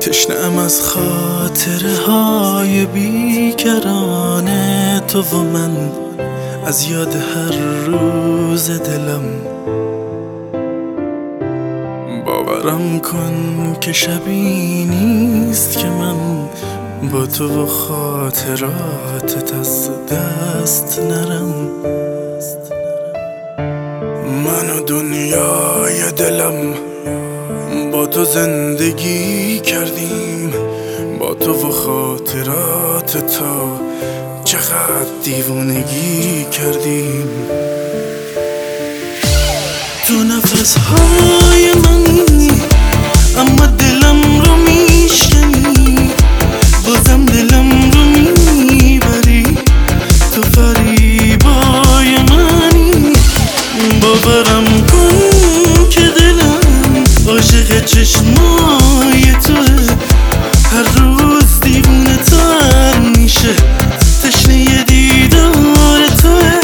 تشنه‌ام از خاطره های بیکران تو و من، از یاد هر روز دلم. باورم کن که شبی نیست که من با تو و خاطراتت از دست نرم. من و دنیای دلم با تو زندگی کردیم، با تو و خاطرات تا چقدر دیوونگی کردیم. تو نفسهای منی اما دلم رو میشکنی، بازم دلم رو میبری. تو فریبای منی، باورم کن که دلم عاشق چشمای توه. هر روز دیوونه تر میشه، تشنه دیدار توه.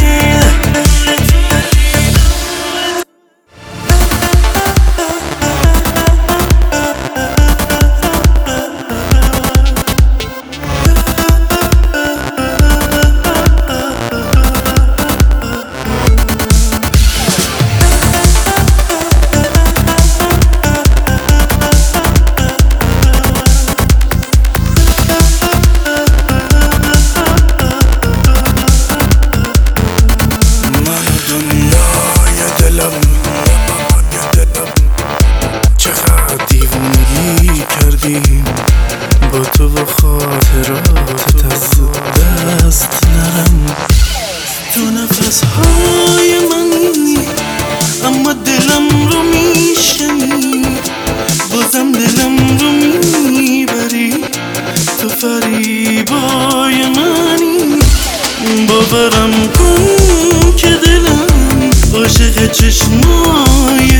چقدر دیوونگی کردیم، با تو و خاطراتت از دست نرم. تو نفسهای منی اما دلم رو میشنی، بازم دلم رو میبری. تو فریبای منی، باورم کن که دلم عاشق چشمای